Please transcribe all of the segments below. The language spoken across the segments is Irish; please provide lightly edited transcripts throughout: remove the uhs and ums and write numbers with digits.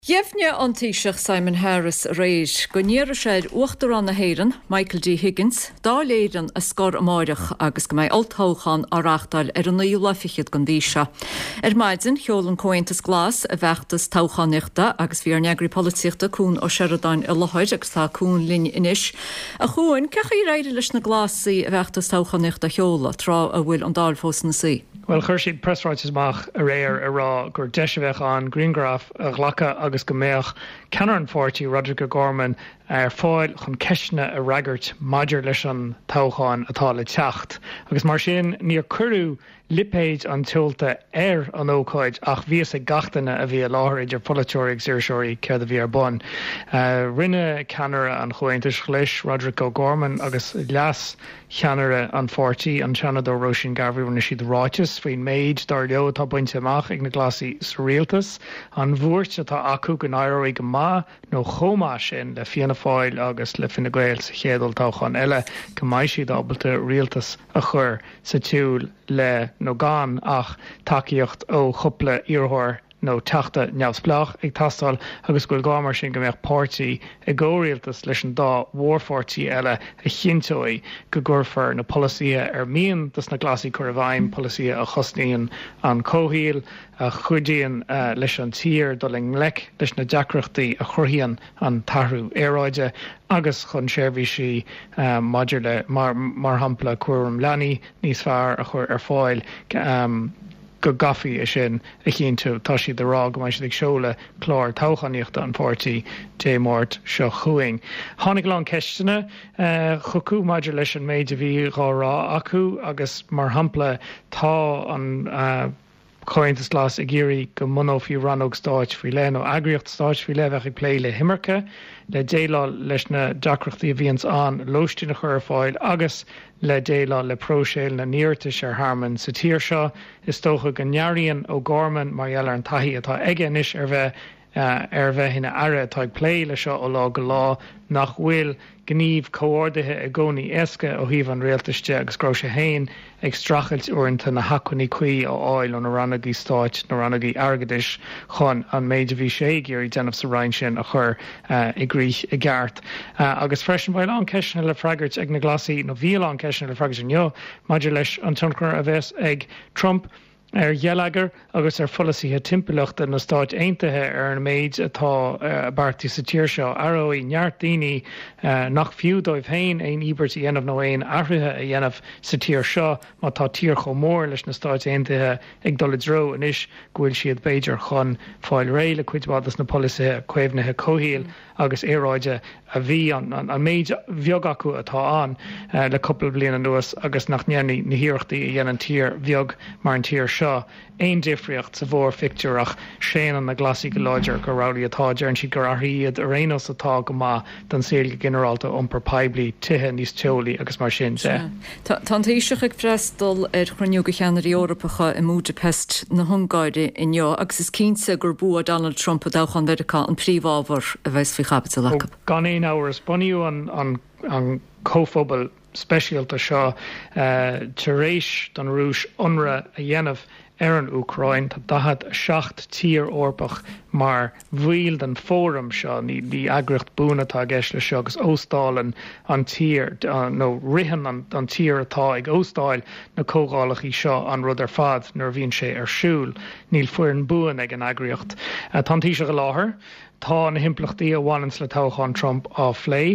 Jefne an Taoiseach Simon Harris réis go níor séid uachtar an na héireann Michael D. Higgins, dá léireann a scor amáireach agus go mbeidh altóchan áreachtáil ar an naoú lefichiad gon díse. Maidin cheolann comhaontas glas a bheachtas tóchaníochta agus bhí ar neagraí políochta cún ó Sheridan i Lochaid agus tá cún linn inis. A chuin cecha í réidir leis na glásaí a bheachtas tóchaníochta cheola trá a bhfuil an dáil fós na sí. Well, chuirsiad pressráitismach a réir ará gur deisibheith an Greengraph a ghlacha agus go méach ceannar an fórtí Roderick O'Gorman ar fáil chun ceisne a raigart maidir leis an tócháin atá le teacht. Agus mar sin níor curú lipéid an tiúlta ar an ócáid ach bhíos a gatainna a bhí a láthir idir polaitíorí saoirseoirí céad a bhí ar bun. Rinne ceanara an chuaintas leis Roderick O'Gorman agus leas cheanara an fórtí an teanadó Róisín Garvey rinne siad ráitis faoin méid dar leo tá buinte amach ag na glasí surrealtas an bhuairt atá acu go n-aireoí go má nó chomá sin le fianna fáil agus le Fine Gael sa chéadal tóchan eile go mbeidh siad ábalta rialtas a chur sa tiúl le nó gan ach takeíocht ó chupla iarthóir nó teachta neamhsplach ag tastal agus goil gámar sin go mbeadh pártaí i ggóirialtas leis an dá mhórpháirtí eile a chintói go gurfar na políocha ar mian dus na glasí chur a bhaim políocha a chosníonn an cóhíal a chuidíonn leis an tír doling lec leis na deacreachtaí a churthaíonn an tarthú éráide agus chun séirbhí si maidir le mar hampla cuairim leanaí níos fearr a chur ar fáil go gafií a sin a chéintú tá siad de rá go mbeidh siad ag seola chlár tóchaníochta an pártaí démórt seo chuing. Tháinig le an ceistena chocú maidir leis an méid a bhí rá acu agus mar hampla tá an Cointas glas a géirí go mná fiú ranóg stáit fao le nó agriocht stáit fao le bheith ag plé le himmarcha le déile leis na deacreachtaí a bhíons an lóistí na chur fáil agus le déile le próséil na níortais ar Harman sa tír seo is tócha go nearíonn O'Gorman mar dheall ar an taithí atá aige inis ar bheith hina aire atá ag plé le seo ó lá go lá nach bhfuil gníomh comhordaithe a gcónaí éasca ó thaobh an réaltaiste agus grá sé hain ag strachailt uaireanta na hacunaí cuí ó áil ó na ranagaí stáit nó ranagaí airgeadais chun an méid a bhí sé géirí déanamh sa rainn sin a chur i gcrích i gceart. Agus freisin bhail an ceisina le freigart ag na glasí nó bhíal an ceisina le freigart inneo maidir leis an tionchar a bheits ag Trump ar dhealagar agus ar folasíthe timpachta na Stáit Aontaithe ar an méid atá bartí sa tír seo aróí neart daoine nach fiú dóibh féin éon íbert i dhéanamh nó éon athruithe a dhéanamh sa tír seo má tá tír chomór leis na Stáit Aontaithe ag dul dro inis gohfuil siad beidir chun fáil ré le cuidbádas na políocha cuimhnithe cóhíal agus éráide a bhí an méid bheag acu atá an le coppla bliana nuas agus nach neannaí na hiíochtaí a dhéanaan tír bheag mar an tír seo éon difriocht sa bhór fictúach séan an na glasí go láidir go ráí atá dearann si gur athíiad a réanos atá go má don saoilge generalta iompar peibli tithe níos teolaí agus mar sin sé. Tá Taoiseach ag freistal ar chruinniú go cheannar Eorpacha i Budapest na Hungáide inneo agus is cínsa gur bua Donald Trump a dáchan America an príomhábhar a bheits fao chapital lecha. Gan éon áras buniú an cóphobal speisialta seo tar éis don rúis unra a dhéanamh ar an Ucrain tá dahad 7 tír orpach mar bhuiil den fórum seo ní agriocht búnatá gceis le seo agus óstáilin an tír nó rihan an tír atá ag óstáil na cógálachaí seo an rud ar fad nuair bhíonn sé ar siúl níl fuair an buan ag an agriocht. Tá Taoiseach go láthair tá na himplachtaí a bhhainns le tóchán Trump á phlé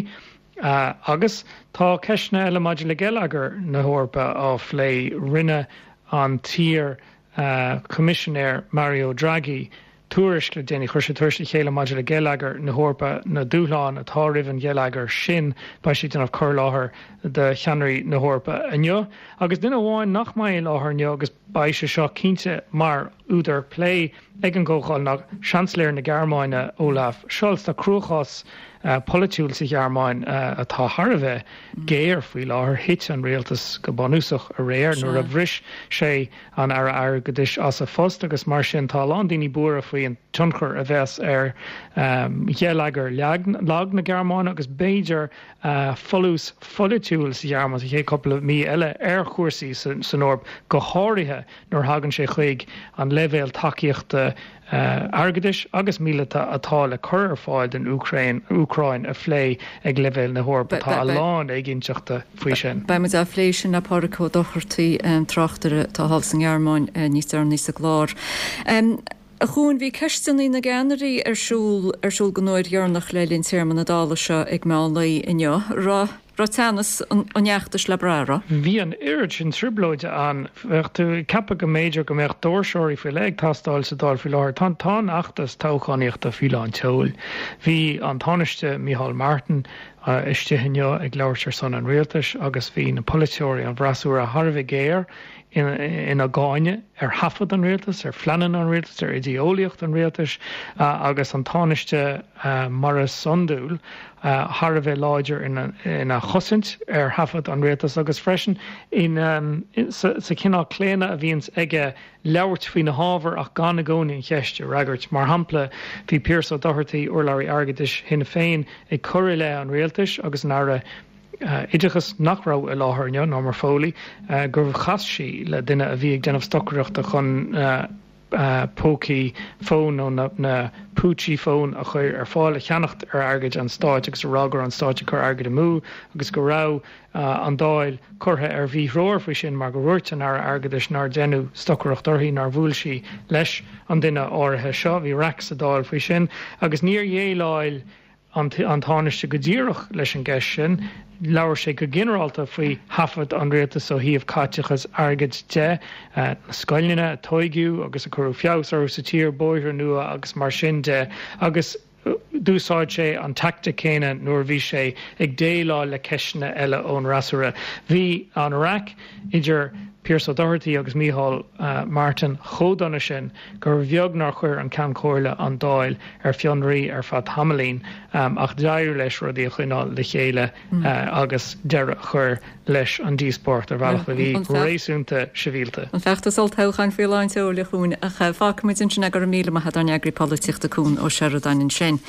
agus tá ceisne eile maidir le Gallagher na hórpa á phlé rinne an tír Commissioner Mario Draghi túris le déanaine chuir sé tuairsa chéile maidir le Gallagher na hórpa na dúláán atá roimh Gallagher sin ba si denmh chur láthair de cheannarí na hórpa inneo agus duine bháin nach maiid láthair inneo agus ba sé seo cinnte mar údar lé ag an ggóchail nach Chancellor na Gearmáine Olaf Scholz tá cruachás politiúil sa Gearmáin atá Harbheith géir faoi láthair hit an réaltas go banúsach a réir nuair a bhris sé an ar godis as a fust agus mar sin tá an daoine buair faoi an tionchar a bheits ar dhealagar lag na Gearmáin agus béidir folús folitiúil sa Gearmáin sa ché coppla mí eile ar chuirsaí san orb go háirithe nuair hagann sé chuig an levéil takeíocht míleta airgeadais agus míleta atá le chur fáil den Úcrain a phlé ag leibhéil na hórpa tá láin ag ginseachta faoi sin. Ba mu a phlééis sin na paracó dochartaí trachtere tá hal san Gearmáin níos ar níos a glár. A chuún bhí ceistení na gceannarí arsúl gonóir dhearnach le lín tíirman na dála seo ag meálaí inneo Ra teannas anneachtas le brara. Bhí an irid sin tribloide an tú cappa go méidir go méocht dóirseirí fi le tastáil sa dáil fi láir tá achtas táchaníocht a fiúla an teol. Bhí an táiste Micheál Martin istehinneo ag leirtear san an rialtas agus bhí na politeoirí an bhrasúr a Harvey Géir in a gáine hafad an rialtas, fleanan an rialtas, ideolaíocht an rialtas agus an táiste Maras Sondúil Har bheith láidir in a chosint hafad an rialtas agus freisin sa cinná cléine a bhíons ige leabhart faoin na hábhar ach gan na gcónaí cheiste ragart mar hampla bhí Pierce O'Doherty Urlary Argadis hinna féin ag cuir le an rialtas agus nara idechas nachrá a láthairne ná mar fólaí gur chasí le duine a bhí ag denmh stocareachta chun pócaí fón ó na pútí fón a chuir fáil a cheannacht airgid an stáid agus rágur an stáid chur airgid a mú agus go rá an dáil curtha bhí róir faoi sin mar go bhúirt an airgadis nar denú stocareacht orthaí nar bhúil si leis an duine áirithe seo bhí reac sa dáil faoi sin agus níor dhéáil an táiste go ddíireach leis an gceist sin leabhar sé go ginearálta faoi hafad an rialtas so híomh caiteachas airgid de na scoilne toigiú agus a churú feabhsar sa tír bóithir nua agus mar sin de agus dúsáid sé an tacta céine nuair bhí sé ag déáil le ceisina eile ón rasúra. Bhí an Iraq idir Pierce O'Doherty agus Micheál Martin chódonna sin gur bheagnar chuir an cean cóirle an dáil fionraí fad hamalín ach dair leis rudí a chuineáil le chéile agus deire chur leis an dísport bhealach bhí rééisúnta sibhialta. An fechttas al tochain fiúláin teola chuún a fácamid sin gur míle a had an eagraí políochta cún ó Sheridan sin.